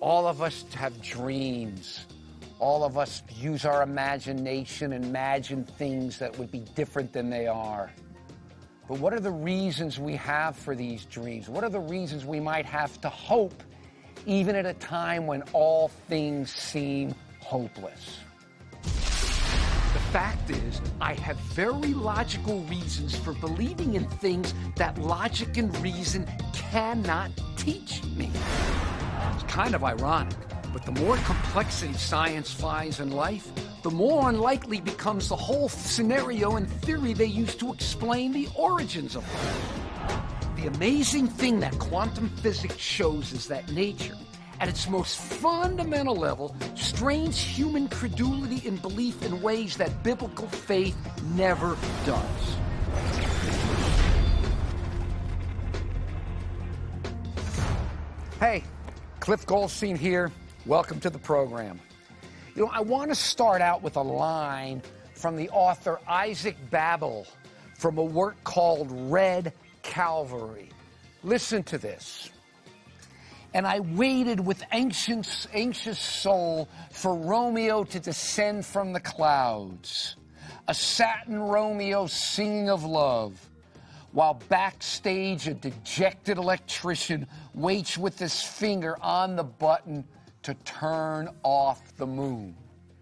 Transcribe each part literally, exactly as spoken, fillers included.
All of us have dreams. All of us use our imagination and imagine things that would be different than they are. But what are the reasons we have for these dreams? What are the reasons we might have to hope, even at a time when all things seem hopeless? The fact is, I have very logical reasons for believing in things that logic and reason cannot teach me. It's kind of ironic, but the more complexity science finds in life, the more unlikely becomes the whole scenario and theory they use to explain the origins of life. The amazing thing that quantum physics shows is that nature, at its most fundamental level, strains human credulity and belief in ways that biblical faith never does. Hey, Cliff Goldstein here. Welcome to the program. You know, I want to start out with a line from the author Isaac Babel from a work called Red Calvary. Listen to this. And I waited with anxious, anxious soul for Romeo to descend from the clouds, a satin Romeo singing of love, while backstage a dejected electrician waits with his finger on the button to turn off the moon.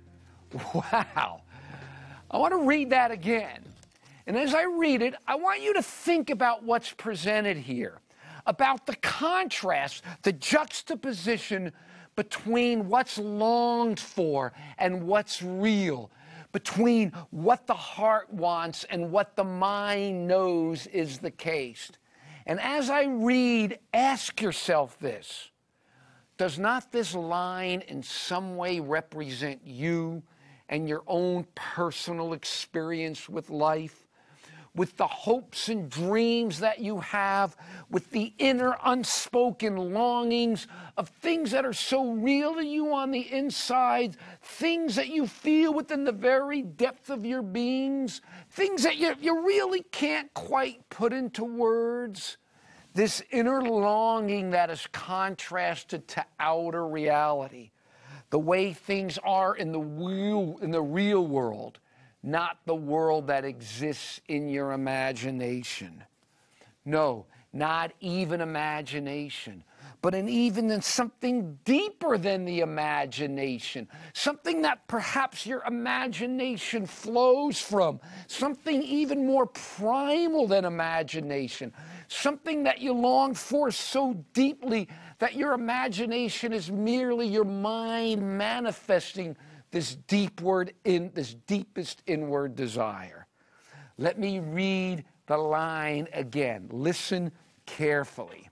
Wow. I want to read that again. And as I read it, I want you to think about what's presented here, about the contrast, the juxtaposition between what's longed for and what's real, between what the heart wants and what the mind knows is the case. And as I read, ask yourself this. Does not this line in some way represent you and your own personal experience with life, with the hopes and dreams that you have, with the inner unspoken longings of things that are so real to you on the inside, things that you feel within the very depth of your beings, things that you, you really can't quite put into words? This inner longing that is contrasted to outer reality, the way things are in the real, in the real world, not the world that exists in your imagination. No, not even imagination, but an even in something deeper than the imagination, something that perhaps your imagination flows from, something even more primal than imagination, something that you long for so deeply that your imagination is merely your mind manifesting this deepward in this deepest inward desire. Let me read the line again. Listen carefully.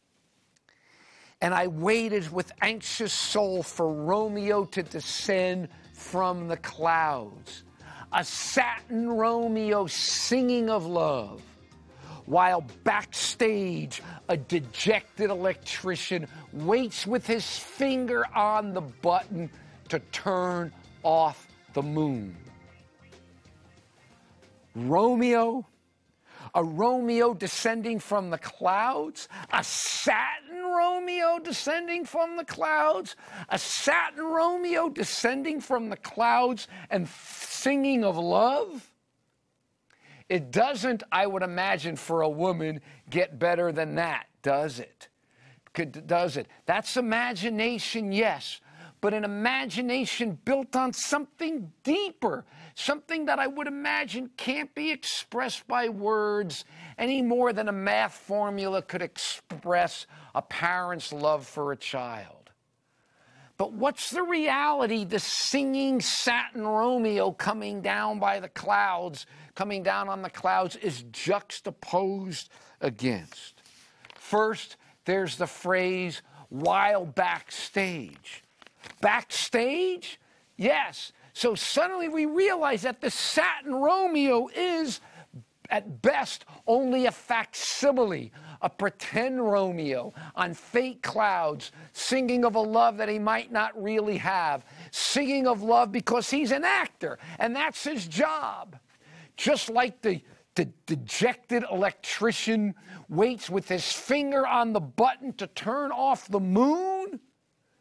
And I waited with anxious soul for Romeo to descend from the clouds, a satin Romeo singing of love, while backstage a dejected electrician waits with his finger on the button to turn off the moon. Romeo, a Romeo descending from the clouds, a satin Romeo descending from the clouds, a satin Romeo descending from the clouds and singing of love. It doesn't, I would imagine, for a woman get better than that, does it? Could, does it? That's imagination, yes. But an imagination built on something deeper, something that I would imagine can't be expressed by words any more than a math formula could express a parent's love for a child. But what's the reality? The singing satin Romeo coming down by the clouds, coming down on the clouds, is juxtaposed against. First, there's the phrase, while backstage. Backstage? Yes. So suddenly we realize that the satin Romeo is, at best, only a facsimile, a pretend Romeo on fake clouds, singing of a love that he might not really have, singing of love because he's an actor, and that's his job. Just like the, the dejected electrician waits with his finger on the button to turn off the moon,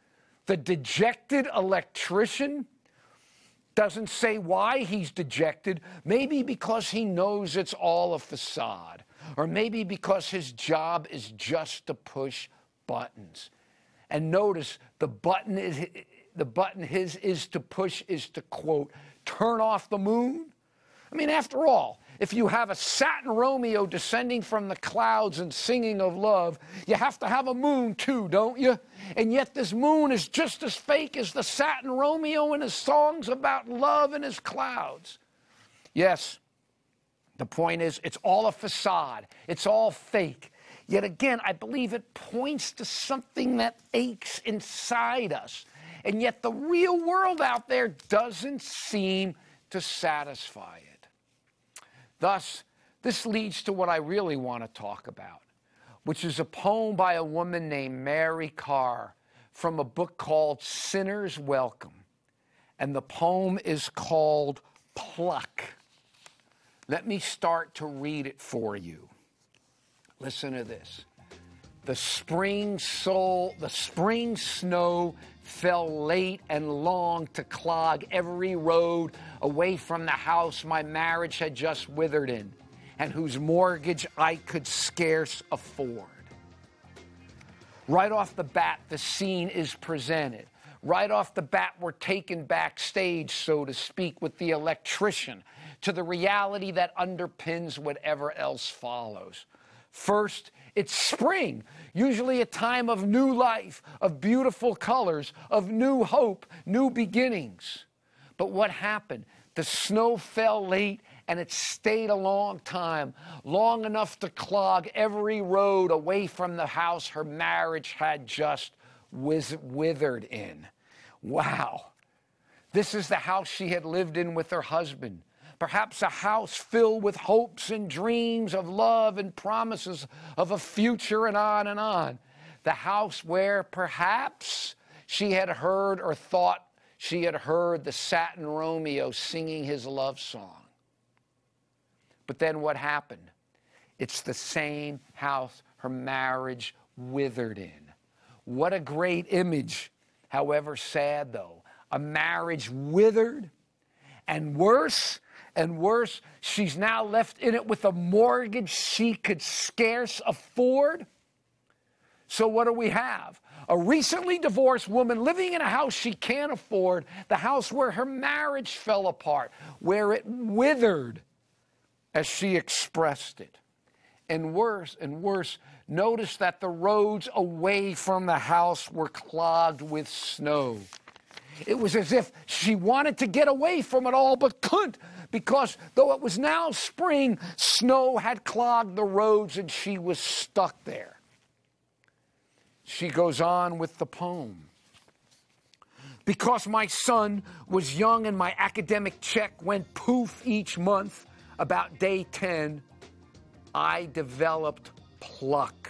The dejected electrician doesn't say why he's dejected. Maybe because he knows it's all a facade. Or maybe because his job is just to push buttons. And notice the button is the button his is to push is to, quote, turn off the moon. I mean, after all, if you have a Satin Romeo descending from the clouds and singing of love, you have to have a moon too, don't you? And yet this moon is just as fake as the Satin Romeo and his songs about love and his clouds. Yes, the point is, it's all a facade. It's all fake. Yet again, I believe it points to something that aches inside us. And yet the real world out there doesn't seem to satisfy it. Thus, this leads to what I really want to talk about, which is a poem by a woman named Mary Karr from a book called Sinner's Welcome. And the poem is called Pluck. Let me start to read it for you. Listen to this. The spring soul, the spring snow fell late and long to clog every road away from the house my marriage had just withered in, and whose mortgage I could scarce afford. Right off the bat, the scene is presented. Right off the bat, we're taken backstage, so to speak, with the electrician to the reality that underpins whatever else follows. First, it's spring, usually a time of new life, of beautiful colors, of new hope, new beginnings. But what happened? The snow fell late and it stayed a long time, long enough to clog every road away from the house her marriage had just wiz- withered in. Wow. This is the house she had lived in with her husband. Perhaps a house filled with hopes and dreams of love and promises of a future, and on and on. The house where perhaps she had heard or thought she had heard the Satin Romeo singing his love song. But then what happened? It's the same house her marriage withered in. What a great image, however sad though. A marriage withered, and worse and worse, she's now left in it with a mortgage she could scarce afford. So what do we have? A recently divorced woman living in a house she can't afford, the house where her marriage fell apart, where it withered, as she expressed it. And worse and worse, notice that the roads away from the house were clogged with snow. It was as if she wanted to get away from it all, but couldn't, because though it was now spring, snow had clogged the roads and she was stuck there. She goes on with the poem. Because my son was young and my academic check went poof each month, about day ten, I developed pluck.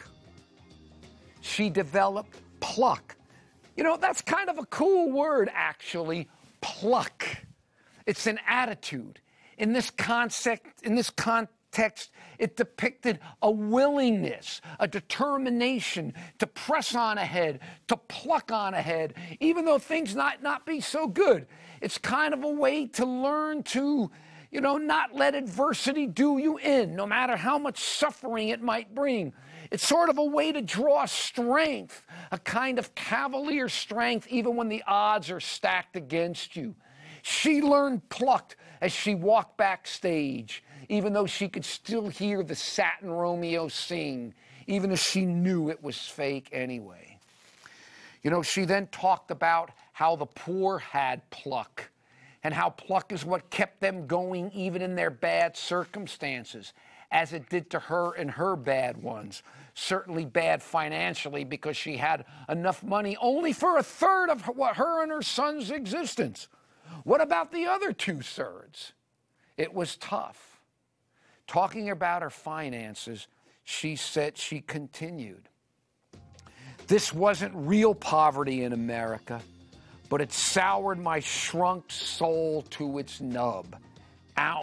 She developed pluck. You know, that's kind of a cool word, actually, pluck. It's an attitude. In this concept, in this context, it depicted a willingness, a determination to press on ahead, to pluck on ahead, even though things might not be so good. It's kind of a way to learn to, you know, not let adversity do you in, no matter how much suffering it might bring. It's sort of a way to draw strength, a kind of cavalier strength, even when the odds are stacked against you. She learned plucked as she walked backstage, even though she could still hear the Satin Romeo sing, even as she knew it was fake anyway. You know, she then talked about how the poor had pluck, and how pluck is what kept them going even in their bad circumstances, as it did to her in her bad ones. Certainly bad financially, because she had enough money only for a third of her, her and her son's existence. What about the other two-thirds? It was tough. Talking about her finances, she said, she continued, "This wasn't real poverty in America, but it soured my shrunk soul to its nub."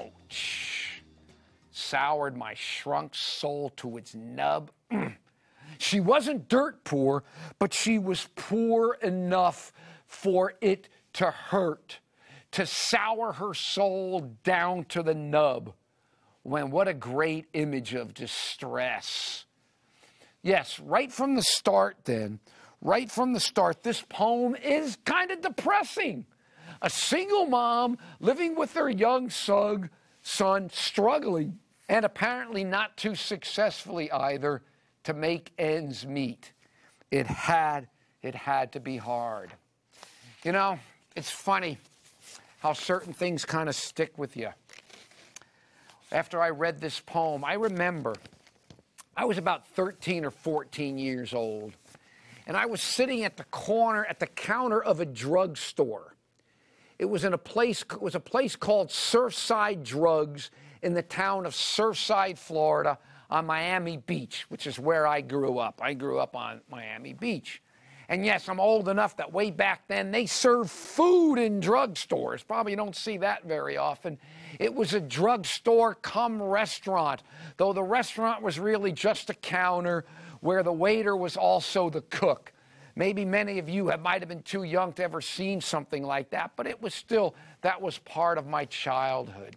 Ouch. Soured my shrunk soul to its nub. She wasn't dirt poor, but she was poor enough for it to hurt, to sour her soul down to the nub. When what a great image of distress. Yes, right from the start then, right from the start, this poem is kind of depressing. A single mom living with her young son, son, struggling, and apparently not too successfully either, to make ends meet. It had, it had to be hard. You know, it's funny how certain things kind of stick with you. After I read this poem, I remember I was about thirteen or fourteen years old, and I was sitting at the corner, at the counter of a drugstore. It was in a place, it was a place called Surfside Drugs in the town of Surfside, Florida, on Miami Beach, which is where I grew up. I grew up on Miami Beach. And yes, I'm old enough that way back then, they served food in drugstores. Probably don't see that very often. It was a drugstore cum restaurant, though the restaurant was really just a counter where the waiter was also the cook. Maybe many of you have, might have been too young to ever seen something like that, but it was still, that was part of my childhood.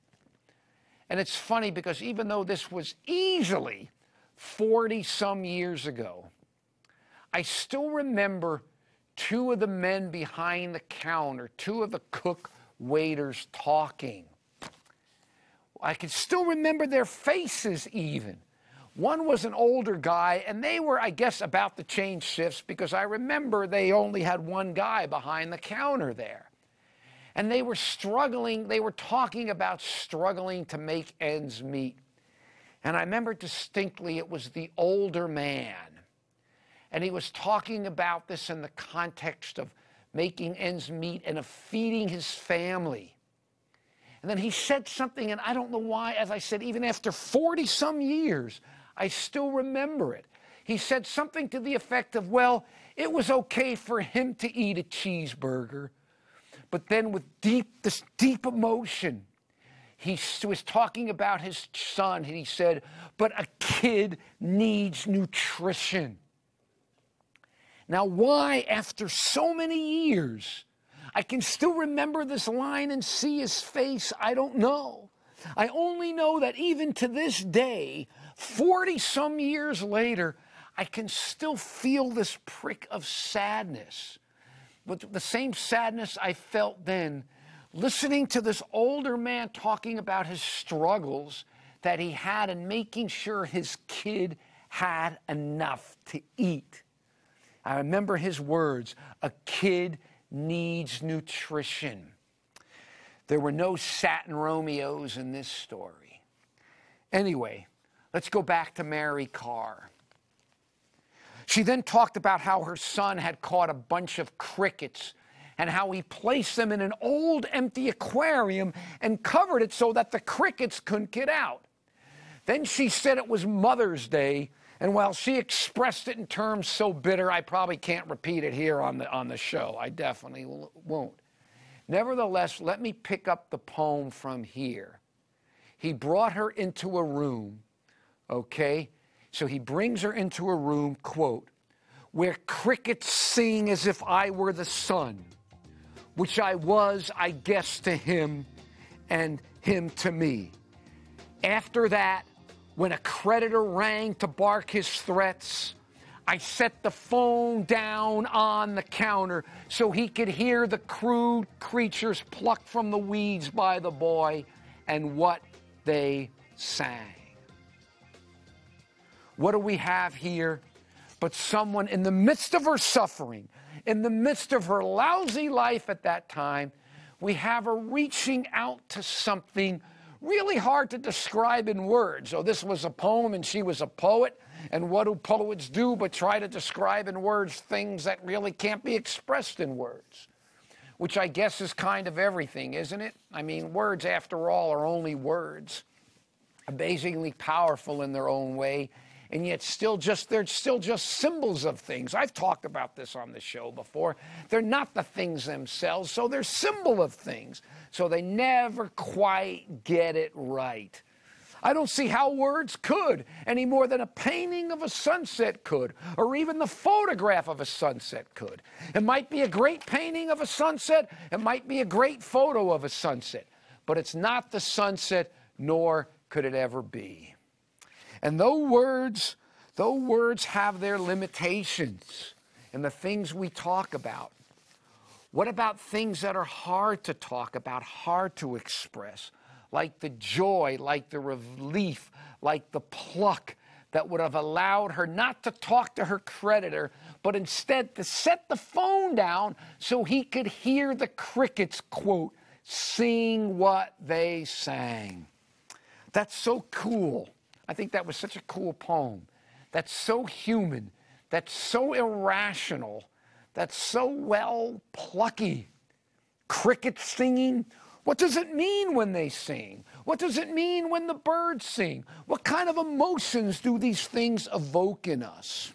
And it's funny because even though this was easily forty some years ago, I still remember two of the men behind the counter, two of the cook waiters talking. I can still remember their faces even. One was an older guy, and they were, I guess, about to change shifts because I remember they only had one guy behind the counter there. And they were struggling, they were talking about struggling to make ends meet. And I remember distinctly it was the older man. And he was talking about this in the context of making ends meet and of feeding his family. And then he said something, and I don't know why, as I said, even after forty some years, I still remember it. He said something to the effect of, well, it was okay for him to eat a cheeseburger. But then with deep, this deep emotion, he was talking about his son, and he said, but a kid needs nutrition. Now, why, after so many years, I can still remember this line and see his face, I don't know. I only know that even to this day, forty some years later, I can still feel this prick of sadness. But the same sadness I felt then, listening to this older man talking about his struggles that he had in making sure his kid had enough to eat. I remember his words, a kid needs nutrition. There were no satin Romeos in this story. Anyway, let's go back to Mary Karr. She then talked about how her son had caught a bunch of crickets and how he placed them in an old empty aquarium and covered it so that the crickets couldn't get out. Then she said it was Mother's Day, and while she expressed it in terms so bitter, I probably can't repeat it here on the, on the show. I definitely won't. Nevertheless, let me pick up the poem from here. He brought her into a room, okay? So he brings her into a room, quote, where crickets sing as if I were the sun, which I was, I guess, to him and him to me. After that, when a creditor rang to bark his threats, I set the phone down on the counter so he could hear the crude creatures plucked from the weeds by the boy and what they sang. What do we have here but someone in the midst of her suffering, in the midst of her lousy life at that time, we have her reaching out to something really hard to describe in words. So this was a poem and she was a poet, and what do poets do but try to describe in words things that really can't be expressed in words, which I guess is kind of everything, isn't it? I mean, words, after all, are only words, amazingly powerful in their own way, and yet still just, they're still just symbols of things. I've talked about this on the show before. They're not the things themselves, so they're symbol of things. So they never quite get it right. I don't see how words could any more than a painting of a sunset could, or even the photograph of a sunset could. It might be a great painting of a sunset, it might be a great photo of a sunset, but it's not the sunset, nor could it ever be. And though words, though words have their limitations in the things we talk about, what about things that are hard to talk about, hard to express? Like the joy, like the relief, like the pluck that would have allowed her not to talk to her creditor, but instead to set the phone down so he could hear the crickets, quote, sing what they sang. That's so cool. I think that was such a cool poem. That's so human. That's so irrational. That's so well plucky. Crickets singing. What does it mean when they sing? What does it mean when the birds sing? What kind of emotions do these things evoke in us?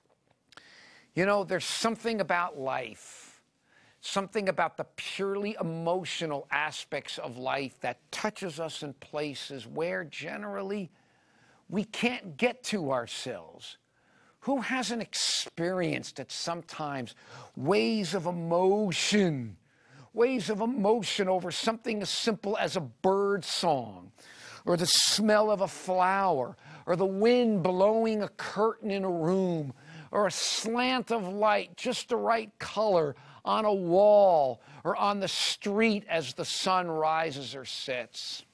You know, there's something about life, something about the purely emotional aspects of life that touches us in places where generally we can't get to ourselves. Who hasn't experienced at sometimes waves of emotion? Waves of emotion over something as simple as a bird song, or the smell of a flower, or the wind blowing a curtain in a room, or a slant of light, just the right color on a wall or on the street as the sun rises or sets.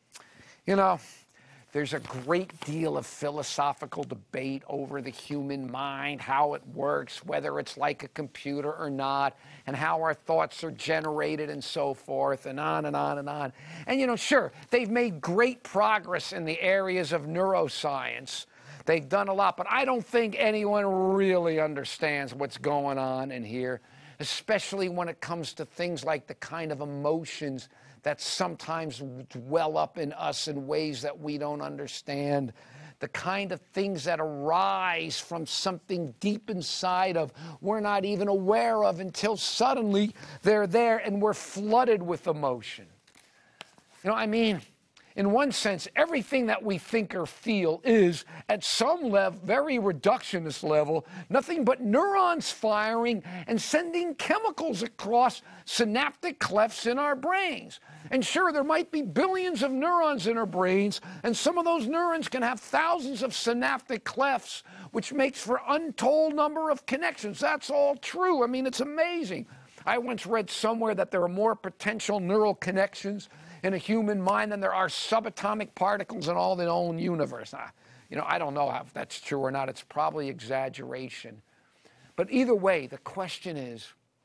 You know, there's a great deal of philosophical debate over the human mind, how it works, whether it's like a computer or not, and how our thoughts are generated and so forth, and on and on and on. And, you know, sure, they've made great progress in the areas of neuroscience. They've done a lot, but I don't think anyone really understands what's going on in here, especially when it comes to things like the kind of emotions that sometimes well up in us in ways that we don't understand, the kind of things that arise from something deep inside of we're not even aware of until suddenly they're there and we're flooded with emotion. You know, I mean, in one sense, everything that we think or feel is, at some level, very reductionist level, nothing but neurons firing and sending chemicals across synaptic clefts in our brains. And sure, there might be billions of neurons in our brains, and some of those neurons can have thousands of synaptic clefts, which makes for untold number of connections. That's all true. I mean, it's amazing. I once read somewhere that there are more potential neural connections in a human mind than there are subatomic particles in all the known universe. Now, you know, I don't know if that's true or not. It's probably exaggeration. But either way, the question is,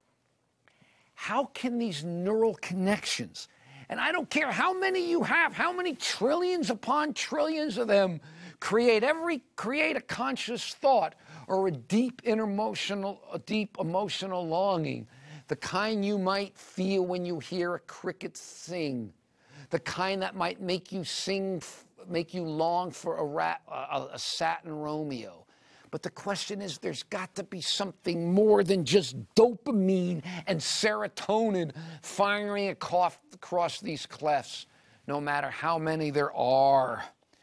how can these neural connections, and I don't care how many you have, how many trillions upon trillions of them, create every create a conscious thought or a deep emotional, a deep emotional longing, the kind you might feel when you hear a cricket sing, the kind that might make you sing, make you long for a, rat, a, a satin Romeo. But the question is, there's got to be something more than just dopamine and serotonin firing across, across these clefts, no matter how many there are.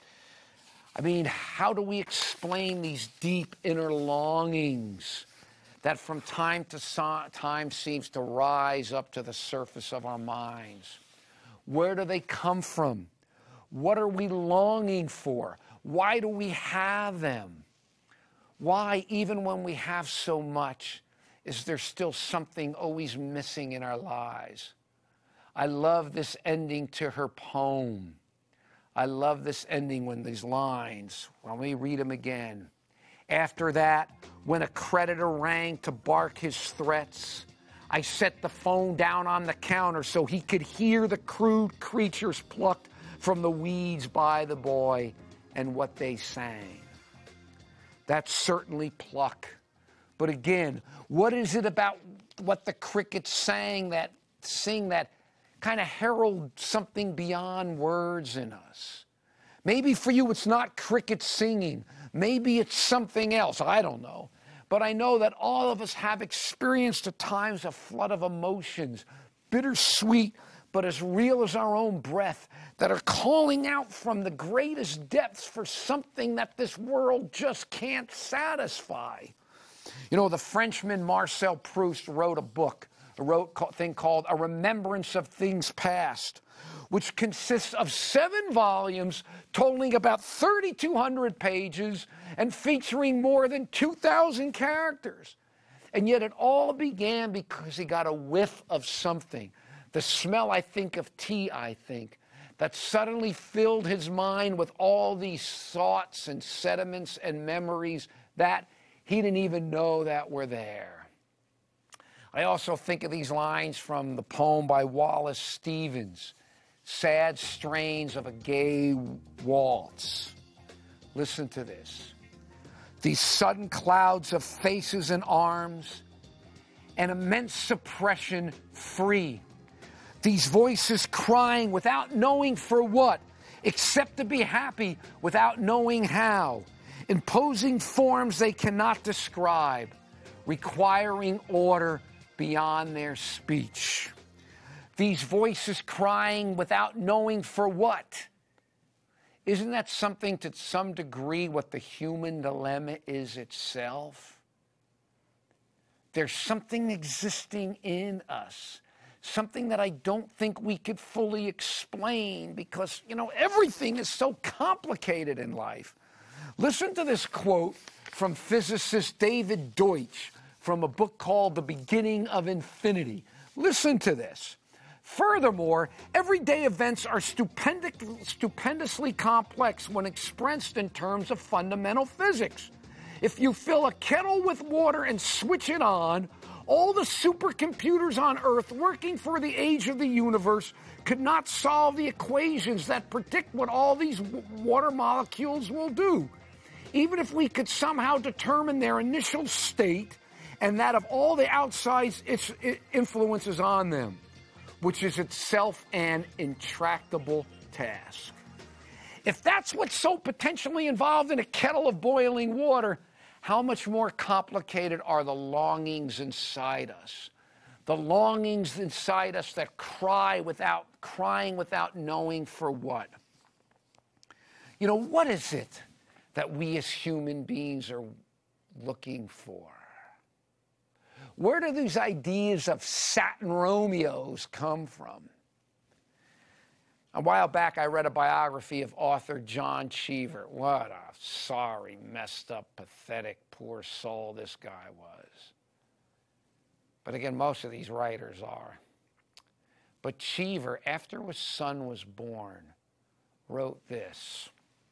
I mean, how do we explain these deep inner longings that from time to time seems to rise up to the surface of our minds? Where do they come from? What are we longing for? Why do we have them? Why, even when we have so much, is there still something always missing in our lives? I love this ending to her poem. I love this ending when these lines, well, let me read them again. After that, when a creditor rang to bark his threats, I set the phone down on the counter so he could hear the crude creatures plucked from the weeds by the boy and what they sang. That's certainly pluck. But again, what is it about what the crickets sang that sing that kind of herald something beyond words in us? Maybe for you it's not crickets singing. Maybe it's something else. I don't know. But I know that all of us have experienced at times a flood of emotions, bittersweet, but as real as our own breath, that are calling out from the greatest depths for something that this world just can't satisfy. You know, the Frenchman Marcel Proust wrote a book, a wrote a thing called A Remembrance of Things Past, which consists of seven volumes totaling about thirty-two hundred pages and featuring more than two thousand characters. And yet it all began because he got a whiff of something. The smell, I think, of tea, I think, that suddenly filled his mind with all these thoughts and sentiments and memories that he didn't even know that were there. I also think of these lines from the poem by Wallace Stevens, Sad Strains of a Gay Waltz. Listen to this. These sudden clouds of faces and arms, an immense suppression free. These voices crying without knowing for what, except to be happy without knowing how. Imposing forms they cannot describe, requiring order beyond their speech. These voices crying without knowing for what. Isn't that something to some degree what the human dilemma is itself? There's something existing in us, something that I don't think we could fully explain because, you know, everything is so complicated in life. Listen to this quote from physicist David Deutsch from a book called The Beginning of Infinity. Listen to this. Furthermore, everyday events are stupendic- stupendously complex when expressed in terms of fundamental physics. If you fill a kettle with water and switch it on, all the supercomputers on Earth working for the age of the universe could not solve the equations that predict what all these w- water molecules will do. Even if we could somehow determine their initial state and that of all the outside its influences on them, which is itself an intractable task. If that's what's so potentially involved in a kettle of boiling water, how much more complicated are the longings inside us? The longings inside us that cry without, crying without knowing for what. You know, what is it that we as human beings are looking for? Where do these ideas of Satin Romeos come from? A while back, I read a biography of author John Cheever. What a sorry, messed up, pathetic, poor soul this guy was. But again, most of these writers are. But Cheever, after his son was born, wrote this.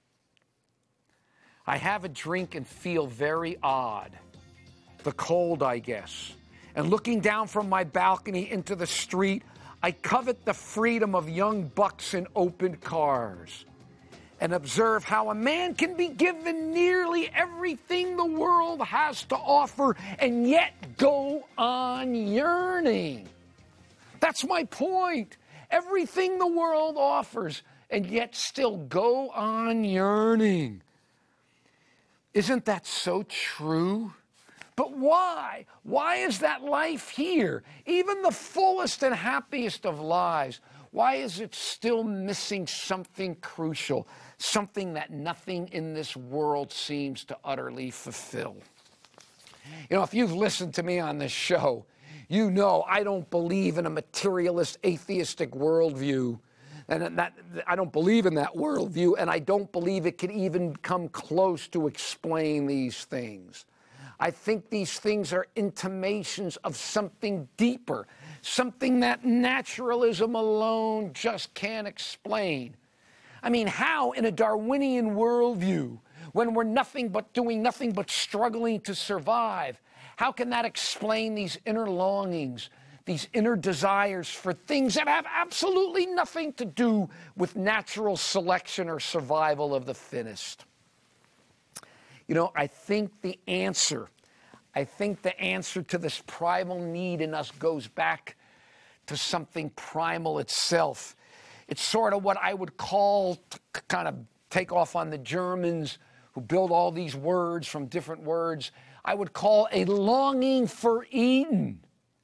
I have a drink and feel very odd. The cold, I guess. And looking down from my balcony into the street, I covet the freedom of young bucks in open cars and observe how a man can be given nearly everything the world has to offer and yet go on yearning. That's my point. Everything the world offers and yet still go on yearning. Isn't that so true? But why? Why is that life here? Even the fullest and happiest of lives, why is it still missing something crucial, something that nothing in this world seems to utterly fulfill? You know, if you've listened to me on this show, you know I don't believe in a materialist, atheistic worldview. And that, I don't believe in that worldview, and I don't believe it can even come close to explain these things. I think these things are intimations of something deeper, something that naturalism alone just can't explain. I mean, how in a Darwinian worldview, when we're nothing but doing nothing but struggling to survive, how can that explain these inner longings, these inner desires for things that have absolutely nothing to do with natural selection or survival of the fittest? You know, I think the answer, I think the answer to this primal need in us goes back to something primal itself. It's sort of what I would call, to kind of take off on the Germans who build all these words from different words, I would call a longing for Eden.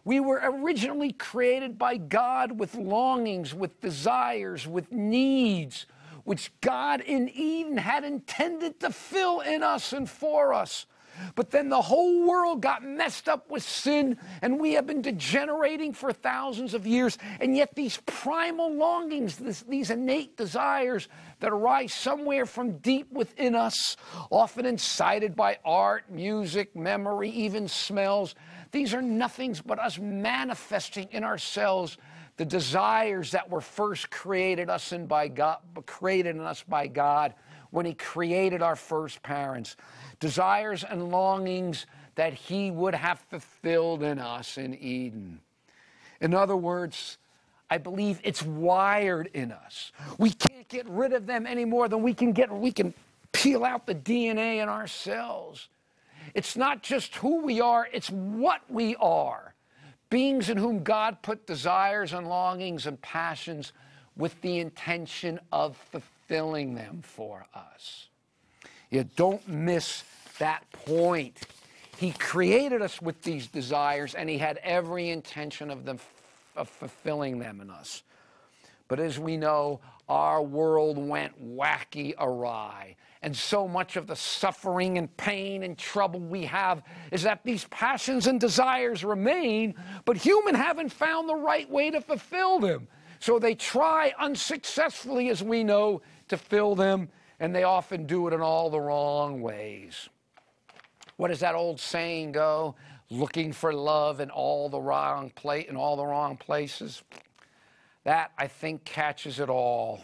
We were originally created by God with longings, with desires, with needs, which God in Eden had intended to fill in us and for us. But then the whole world got messed up with sin, and we have been degenerating for thousands of years. And yet these primal longings, this, these innate desires that arise somewhere from deep within us, often incited by art, music, memory, even smells, these are nothing but us manifesting in ourselves the desires that were first created us in by God, created in us by God when He created our first parents. Desires and longings that He would have fulfilled in us in Eden. In other words, I believe it's wired in us. We can't get rid of them any more than we can get. We can peel out the D N A in our cells. It's not just who we are, it's what we are. Beings in whom God put desires and longings and passions with the intention of fulfilling them for us. You don't miss that point. He created us with these desires, and He had every intention of them of fulfilling them in us. But as we know, our world went wacky awry. And so much of the suffering and pain and trouble we have is that these passions and desires remain, but humans haven't found the right way to fulfill them. So they try unsuccessfully, as we know, to fill them, and they often do it in all the wrong ways. What does that old saying go? Looking for love in all the wrong place, in all the wrong places. That, I think, catches it all.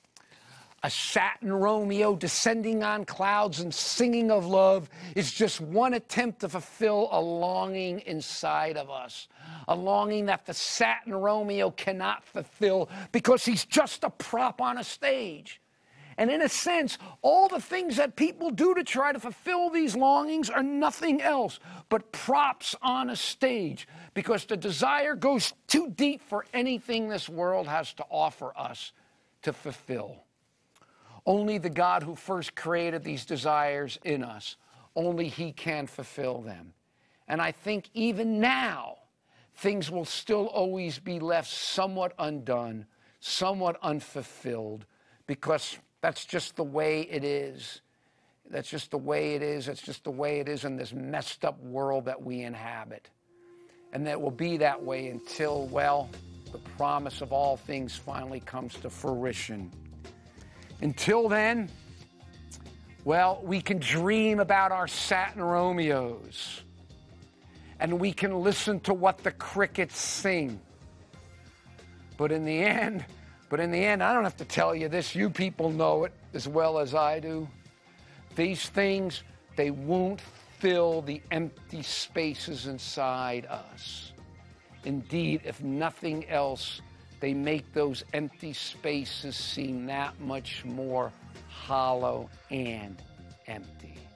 A Satin Romeo descending on clouds and singing of love is just one attempt to fulfill a longing inside of us. A longing that the Satin Romeo cannot fulfill because he's just a prop on a stage. And in a sense, all the things that people do to try to fulfill these longings are nothing else but props on a stage, because the desire goes too deep for anything this world has to offer us to fulfill. Only the God who first created these desires in us, only He can fulfill them. And I think even now, things will still always be left somewhat undone, somewhat unfulfilled, because that's just the way it is. That's just the way it is. It's just the way it is in this messed up world that we inhabit. And that will be that way until, well, the promise of all things finally comes to fruition. Until then, well, we can dream about our Satin Romeos, and we can listen to what the crickets sing. But in the end, but in the end, I don't have to tell you this. You people know it as well as I do. These things, they won't fill the empty spaces inside us. Indeed, if nothing else, they make those empty spaces seem that much more hollow and empty.